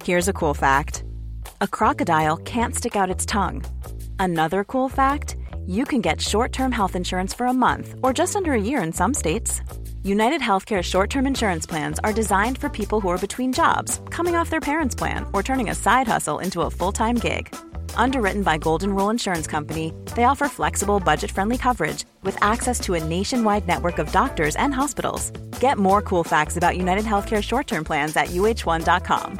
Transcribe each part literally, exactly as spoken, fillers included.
Here's a cool fact. A crocodile can't stick out its tongue. Another cool fact, you can get short-term health insurance for a month or just under a year in some states. United Healthcare short-term insurance plans are designed for people who are between jobs, coming off their parents' plan, or turning a side hustle into a full-time gig. Underwritten by Golden Rule Insurance Company, they offer flexible, budget-friendly coverage with access to a nationwide network of doctors and hospitals. Get more cool facts about United Healthcare short-term plans at U H one dot com.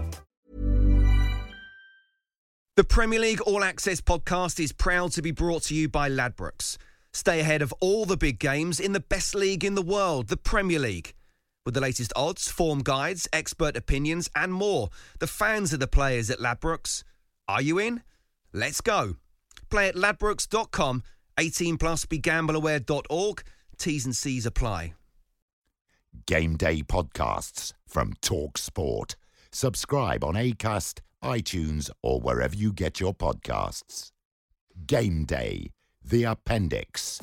The Premier League All Access podcast is proud to be brought to you by Ladbrokes. Stay ahead of all the big games in the best league in the world, the Premier League. With the latest odds, form guides, expert opinions and more, the fans are the players at Ladbrokes. Are you in? Let's go. Play at ladbrokes dot com, eighteen plus, be gamble aware dot org. T's and C's apply. Game Day podcasts from Talk Sport. Subscribe on Acast, iTunes or wherever you get your podcasts. Game Day, the appendix.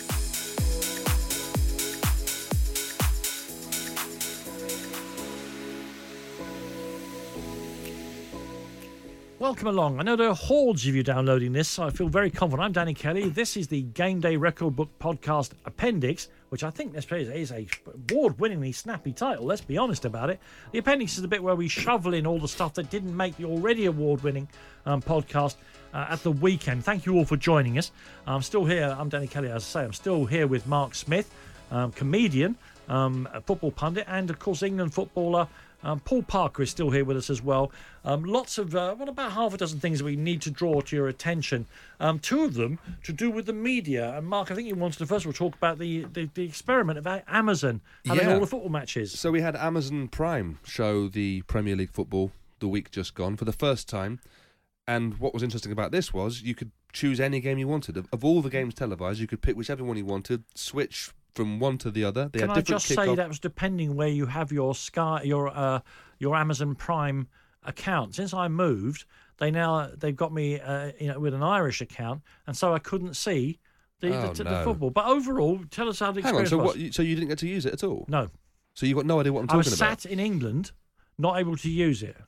Welcome along. I know there are hordes of you downloading this, so I feel very confident. I'm Danny Kelly. This is the Game Day Record Book Podcast Appendix, which I think this is a award-winningly snappy title, let's be honest about it. The Appendix is the bit where we shovel in all the stuff that didn't make the already award-winning um, podcast uh, at the weekend. Thank you all for joining us. I'm still here. I'm Danny Kelly, as I say. I'm still here with Mark Smith, um, comedian, um, a football pundit, and, of course, England footballer. Um, Paul Parker is still here with us as well. Um, lots of, uh, well, about half a dozen things that we need to draw to your attention. Um, two of them to do with the media. And Mark, I think you wanted to first of all talk about the, the, the experiment about Amazon having yeah. all the football matches. So we had Amazon Prime show the Premier League football the week just gone for the first time. And what was interesting about this was you could choose any game you wanted. Of, of all the games televised, you could pick whichever one you wanted, switch from one to the other. They Can had I different just say kick-off. that was depending where you have your Sky, your uh, your Amazon Prime account. Since I moved, they now they've got me uh, you know with an Irish account, and so I couldn't see the, Oh, the, the no. football. But overall, tell us how the Hang on, experience so was. what? You, so you didn't get to use it at all? No, So you got no idea what I'm I talking was about? sat in England, not able to use it.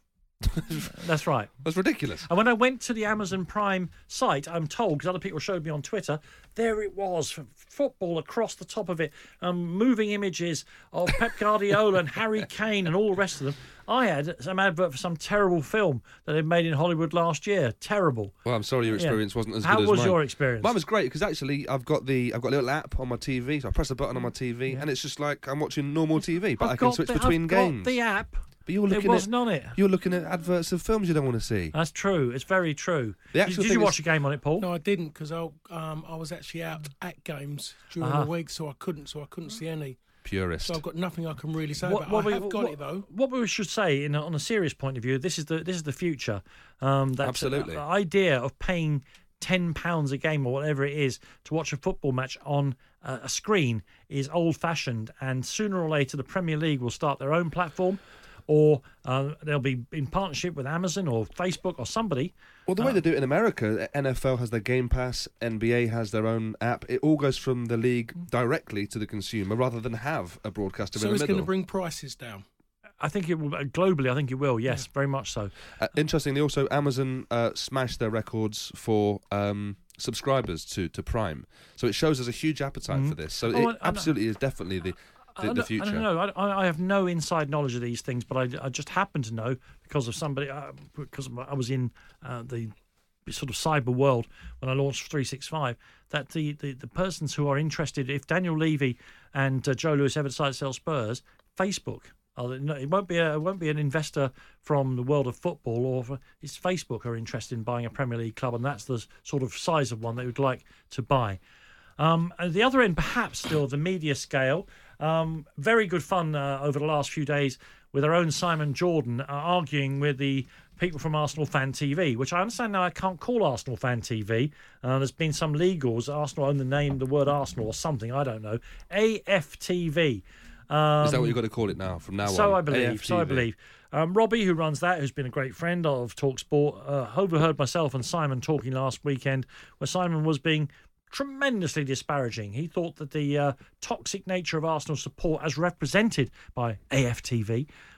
That's right. That's ridiculous. And when I went to the Amazon Prime site, I'm told, because other people showed me on Twitter, there it was, f- football across the top of it, um, moving images of Pep Guardiola and Harry Kane and all the rest of them. I had some advert for some terrible film that they'd made in Hollywood last year. Terrible. Well, I'm sorry your Yeah. experience wasn't as How good as was mine. your experience? Mine was great because actually I've got the I've got a little app on my T V, so I press a button on my T V, Yeah. and it's just like I'm watching normal T V, but I've I can got switch the, between I've games. Got the app. But you're looking It wasn't at on it. you're looking at adverts of films you don't want to see. That's true. It's very true. The Did, actual did thing you is- watch a game on it, Paul? No, I didn't because I um, I was actually out at games during Uh-huh. the week, so I couldn't. So I couldn't see any. Purist. So I've got nothing I can really say. What, but what I we, have got what, it though. what we should say, in a, on a serious point of view, this is the this is the future. Um, that Absolutely. The idea of paying ten pounds a game or whatever it is to watch a football match on uh, a screen is old-fashioned, and sooner or later the Premier League will start their own platform, or uh, they'll be in partnership with Amazon or Facebook or somebody. Well, the way Uh, they do it in America, N F L has their Game Pass, N B A has their own app. It all goes from the league directly to the consumer rather than have a broadcaster So in the it's middle. going to bring prices down. I think it will globally. I think it will. Yes, very much so. Uh, interestingly, also Amazon uh, smashed their records for um, subscribers to, to Prime, so it shows there's a huge appetite Mhm. for this. So Oh, it I- I know. absolutely is definitely the the, I the don't- future. I don't know. I, I have no inside knowledge of these things, but I, I just happen to know because of somebody. Uh, because I was in uh, the sort of cyber world when I launched three sixty-five. That the, the, the persons who are interested, if Daniel Levy and uh, Joe Lewis ever decide to sell Spurs, Facebook. Uh, no, it won't be a, it won't be an investor from the world of football, or for, it's Facebook who are interested in buying a Premier League club, and that's the sort of size of one they would like to buy. Um, at the other end, perhaps still the media scale. Um, very good fun uh, over the last few days with our own Simon Jordan uh, arguing with the people from Arsenal Fan T V, which I understand now I can't call Arsenal Fan T V. Uh, there's been some legals. Arsenal own the name, the word Arsenal or something, I don't know. A F T V. Um, Is that what you've got to call it now, from now so on? I believe. A F T V. So I believe. Um, Robbie, who runs that, who's been a great friend of TalkSport, uh, overheard myself and Simon talking last weekend, where Simon was being tremendously disparaging. He thought that the uh, toxic nature of Arsenal support, as represented by A F T V,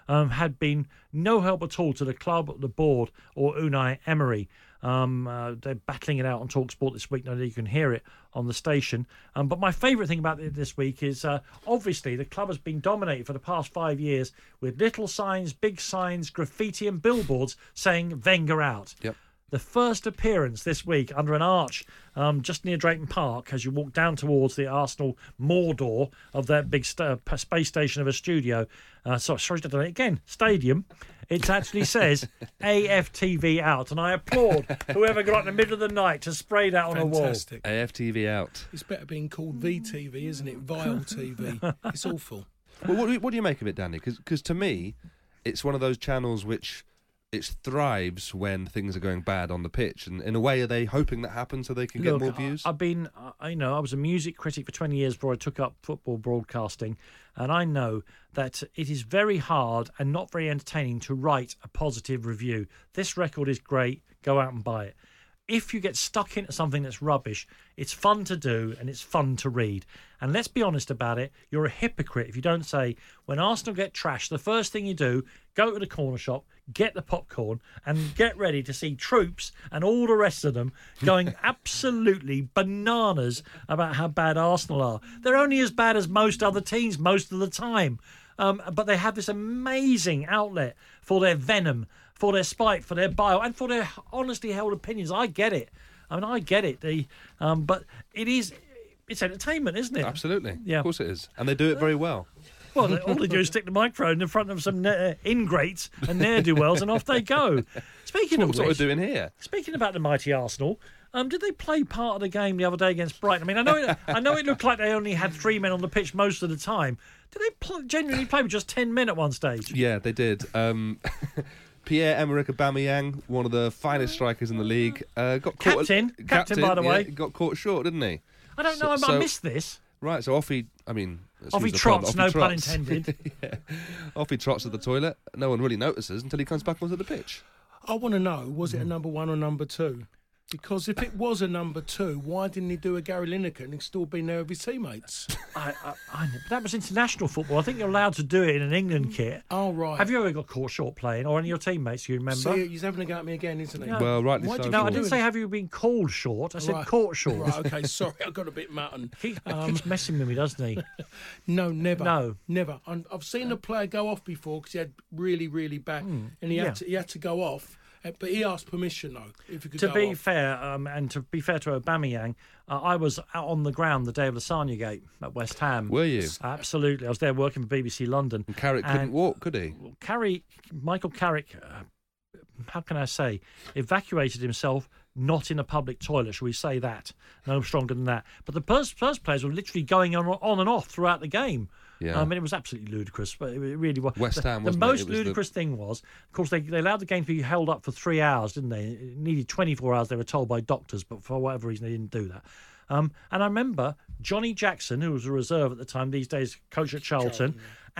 um, had been no help at all to the club, the board, or Unai Emery. Um, uh, they're battling it out on TalkSport this week. Now you can hear it on the station. Um, but my favourite thing about it this week is uh, obviously the club has been dominated for the past five years with little signs, big signs, graffiti and billboards saying Wenger out. Yep. The first appearance this week under an arch um, just near Drayton Park as you walk down towards the Arsenal Mordor of that big st- uh, space station of a studio. Uh, so, sorry to do it again. Stadium. It actually says A F T V out. And I applaud whoever got up in the middle of the night to spray that on Fantastic. a wall. A F T V out. It's better being called V T V, isn't it? Vile T V. It's awful. Well, what do, you, what do you make of it, Danny? Because to me, it's one of those channels which it thrives when things are going bad on the pitch. And in a way, are they hoping that happens so they can Look, get more views? I, I've been, I you know, I was a music critic for twenty years before I took up football broadcasting, and I know that it is very hard and not very entertaining to write a positive review. This record is great. Go out and buy it. If you get stuck into something that's rubbish, it's fun to do and it's fun to read. And let's be honest about it, you're a hypocrite if you don't say, when Arsenal get trashed, the first thing you do, go to the corner shop, get the popcorn and get ready to see Troops and all the rest of them going absolutely bananas about how bad Arsenal are. They're only as bad as most other teams most of the time. Um, but they have this amazing outlet for their venom, for their spite, for their bile, and for their honestly held opinions. I get it. I mean, I get it. The um, but it is, it's entertainment, isn't it? Absolutely. Yeah. Of course it is. And they do it very well. Well, all they do is stick the microphone in front of some uh, ingrates and ne'er-do-wells, and off they go. Speaking of That's what we're which, doing here. speaking about the mighty Arsenal, um, did they play part of the game the other day against Brighton? I mean, I know it, I know it looked like they only had three men on the pitch most of the time. Did they pl- genuinely play with just ten men at one stage? Yeah, they did. Um, Pierre-Emerick Aubameyang, one of the finest strikers in the league, uh, got caught. Captain, captain, by the yeah, way. got caught short, didn't he? I don't know, So- I, I so- missed this. Right, so off he, I mean... Off he excuse the trots, pun, off he no pun trots. intended. Yeah. Off he trots to the toilet. No one really notices until he comes back onto the pitch. I want to know, was it a number one or number two? Because if it was a number two, why didn't he do a Gary Lineker and he'd still been there with his teammates? I, I, I, but that was international football. I think you're allowed to do it in an England kit. Oh, right. Have you ever got caught short playing, or any of your teammates? You remember? See, he's having a go at me again, isn't he? No. Well, rightly Why so. did no, I you didn't do say it? have you been called short. I said Right. caught short. Right, okay, sorry, I got a bit mutton. He Um, keeps messing with me, doesn't he? No, never. No. Never. And I've seen a player go off before because he had really, really bad, and he yeah. had to, he had to go off. uh, But he asked permission though, if he could To go be off. fair, um, and to be fair to Aubameyang, uh, I was out on the ground the day of Lasagna Gate at West Ham. Were you? Absolutely. I was there working for B B C London. And Carrick couldn't And- walk, could he? Carrick, Michael Carrick, uh, how can I say, evacuated himself not in a public toilet, shall we say that? No stronger than that. But the first, first players were literally going on, on and off throughout the game. Yeah. I mean, it was absolutely ludicrous, but it really was. West Ham, The, the wasn't it? most It was the- ludicrous thing was, of course, they, they allowed the game to be held up for three hours, didn't they? It needed twenty-four hours, they were told by doctors, but for whatever reason, they didn't do that. Um, and I remember Johnny Jackson, who was a reserve at the time, these days coach at Charlton,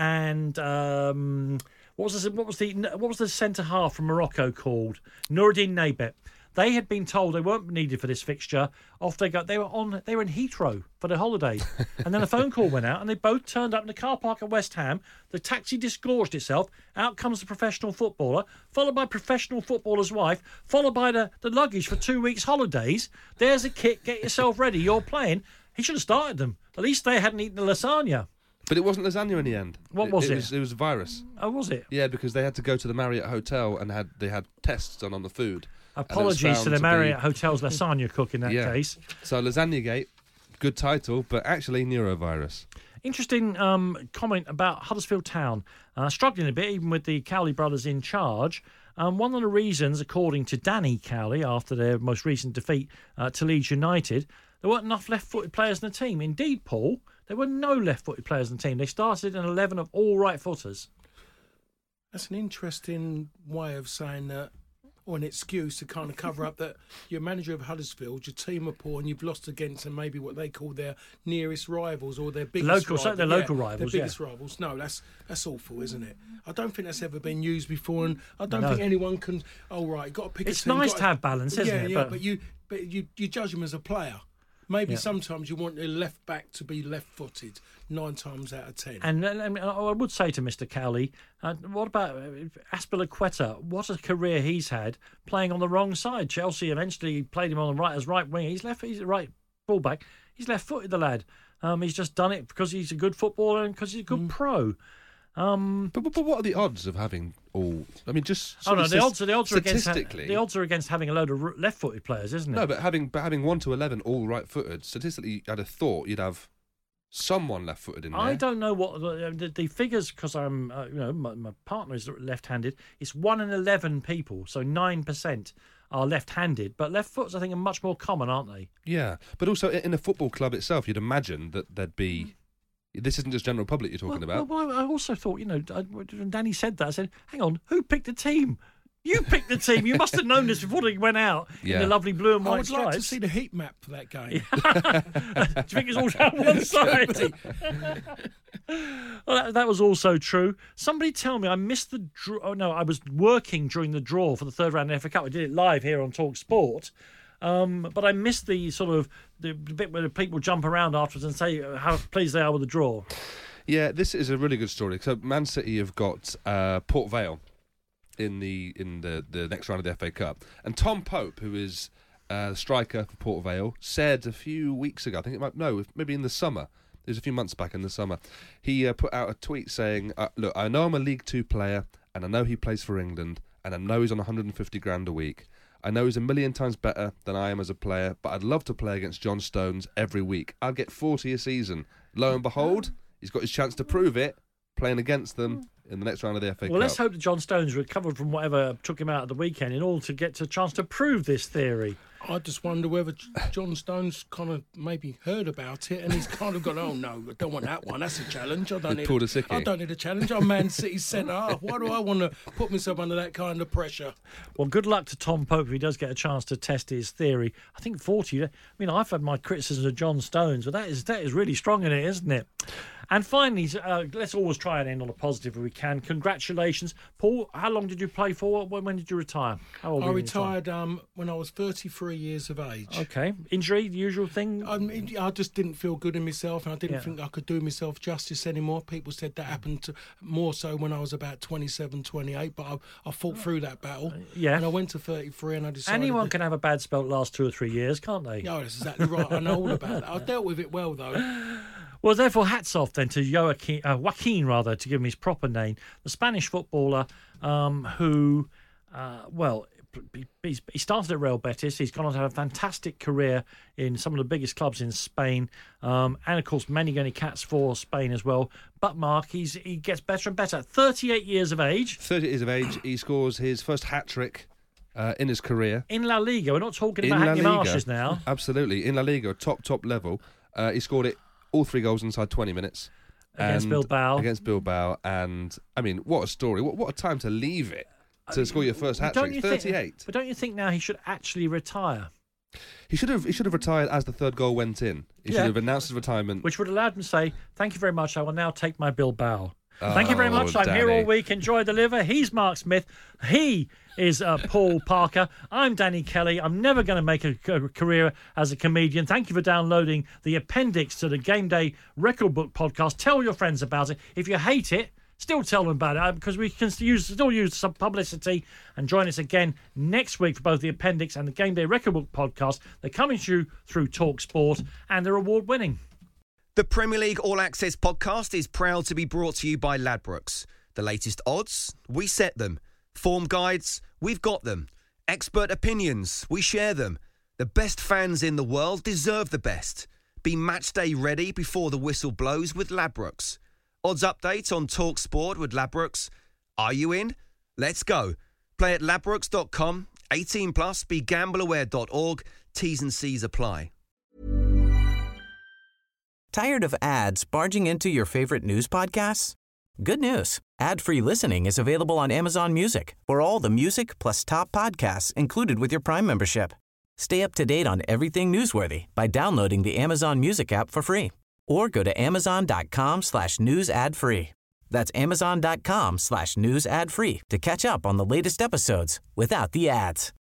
and um, what was the, what was the what was the centre half from Morocco called? Noureddin Naibet. They had been told they weren't needed for this fixture. Off they go. They were on. They were in Heathrow for their holidays, and then a phone call went out, and they both turned up in the car park at West Ham. The taxi disgorged itself. Out comes the professional footballer, followed by professional footballer's wife, followed by the, the luggage for two weeks' holidays. There's a kit. Get yourself ready. You're playing. He should have started them. At least they hadn't eaten the lasagna. But it wasn't lasagna in the end. What was it? it? Was, it was a virus. Oh, was it? Yeah, because they had to go to the Marriott Hotel and had they had tests done on the food. And it was Apologies to found the be- Marriott Hotel's lasagna cook in that Yeah. case. So Lasagna Gate, good title, but actually neurovirus. Interesting um, comment about Huddersfield Town. Uh, struggling a bit, even with the Cowley brothers in charge. Um, one of the reasons, according to Danny Cowley, after their most recent defeat uh, to Leeds United, there weren't enough left-footed players in the team. Indeed, Paul, there were no left-footed players in the team. They started an eleven of all right-footers. That's an interesting way of saying that, or an excuse to kind of cover up that you're manager of Huddersfield, your team are poor, and you've lost against and maybe what they call their nearest rivals or their biggest Local- rivals. so their local rivals, Their yeah. biggest rivals. No, that's that's awful, isn't it? I don't think that's ever been used before, and I don't No. think anyone can. Oh right, got to pick. It's a team, nice gotta- to have balance, isn't yeah, it? Yeah, But- but you, but you, you judge him as a player. Maybe Yeah. sometimes you want your left back to be left-footed, nine times out of ten. And, and, and I would say to Mister Cowley, uh, what about uh, Azpilicueta? What a career he's had playing on the wrong side. Chelsea eventually played him on the right as right wing. He's left. He's a right fullback. He's left-footed, the lad. Um, he's just done it because he's a good footballer and because he's a good Mm. pro. Um, But, but but what are the odds of having all? I mean, just oh no, sort the of odds are the odds are against ha- statistically. the odds are against having a load of r- left-footed players, isn't it? No, but having but having one to eleven all right-footed, statistically, I'd have thought you'd have someone left-footed in there. I don't know what the, the, the figures, because I'm, uh, you know, my, my partner is left-handed. It's one in eleven people, so nine percent are left-handed. But left foots, I think, are much more common, aren't they? Yeah, but also in a football club itself, you'd imagine that there'd be. This isn't just general public you're talking well, about. Well, I also thought, you know, I, when Danny said that, I said, "Hang on, who picked the team? You picked the team. You must have known this before they went out in Yeah. the lovely blue and I white would like to stripes." see the heat map for that game. Do you think it's all down one side? Well, that, that was also true. Somebody tell me I missed the draw. Oh, no, I was working during the draw for the third round of the F A Cup. I did it live here on Talk Sport. Um, but I missed the sort of the, the bit where the people jump around afterwards and say how pleased they are with the draw. Yeah, this is a really good story. So Man City have got uh, Port Vale in the in the, the next round of the F A Cup, and Tom Pope, who is uh, striker for Port Vale, said a few weeks ago, I think it might no, maybe in the summer. It was a few months back in the summer. He uh, put out a tweet saying, uh, "Look, I know I'm a League Two player, and I know he plays for England, and I know he's on one hundred fifty grand a week. I know he's a million times better than I am as a player, but I'd love to play against John Stones every week. I'd get forty a season. Lo and behold, he's got his chance to prove it, playing against them in the next round of the F A Well, Cup." let's hope that John Stones recovered from whatever took him out at the weekend in order to get a chance to prove this theory. I just wonder whether John Stones kind of maybe heard about it and he's kind of gone, "Oh no, I don't want that one. That's a challenge. I don't He need. pulled a, a sickie. I don't need a challenge. I'm Man City centre half. Why do I want to put myself under that kind of pressure?" Well, good luck to Tom Pope if he does get a chance to test his theory. I think forty. I mean, I've had my criticisms of John Stones, but that is that is really strong in it, isn't it? And finally, uh, let's always try and end on a positive if we can. Congratulations, Paul. How long did you play for? When, when did you retire? How old I were you when you retired um, when I was thirty-three years of age. Okay, injury, the usual thing. I, mean, I just didn't feel good in myself, and I didn't Yeah. think I could do myself justice anymore. People said that happened to, more so when I was about twenty-seven, twenty-eight, but I, I fought through that battle. yeah. And I went to thirty-three, and I decided... Anyone that, can have a bad spell that lasts two or three years, can't they? No, that's exactly right. I know all about that. I dealt with it well, though. Well, therefore, hats off then to Joaquin, uh, Joaquin, rather, to give him his proper name, the Spanish footballer um, who, uh, well, he's, he started at Real Betis. He's gone on to have a fantastic career in some of the biggest clubs in Spain, um, and of course, many, many cats for Spain as well. But Mark, he's he gets better and better. thirty-eight years of age. thirty years of age, he scores his first hat-trick uh, in his career. In La Liga. We're not talking In about La Hackney Liga. Marshes now. Absolutely. In La Liga, top, top level. Uh, he scored it all three goals inside twenty minutes. Against And- Bilbao. Against Bilbao. And, I mean, what a story. What, what a time to leave it. To score your first hat Don't trick, you think- thirty-eight. But don't you think now he should actually retire? He should have. He should have retired as the third goal went in. He Yeah. should have announced his retirement. Which would allow him to say, "Thank you very much. I will now take my Bilbao." Thank you very Oh, much. I'm here Danny. all week. Enjoy the liver. He's Mark Smith. He is uh, Paul Parker. I'm Danny Kelly. I'm never going to make a, a career as a comedian. Thank you for downloading the appendix to the Game Day Record Book podcast. Tell your friends about it. If you hate it, still tell them about it, because we can use, still use some publicity. And join us again next week for both the appendix and the Game Day Record Book podcast. They're coming to you through Talk Sport, and they're award winning. The Premier League All Access podcast is proud to be brought to you by Ladbrokes. The latest odds, we set them. Form guides, we've got them. Expert opinions, we share them. The best fans in the world deserve the best. Be match day ready before the whistle blows with Ladbrokes. Odds update on Talk Sport with Ladbrokes. Are you in? Let's go. Play at ladbrokes dot com. eighteen plus, be gamble aware dot org. T's and C's apply. Tired of ads barging into your favorite news podcasts? Good news. Ad-free listening is available on Amazon Music for all the music plus top podcasts included with your Prime membership. Stay up to date on everything newsworthy by downloading the Amazon Music app for free or go to amazon.com slash news ad free. That's amazon.com slash news ad free to catch up on the latest episodes without the ads.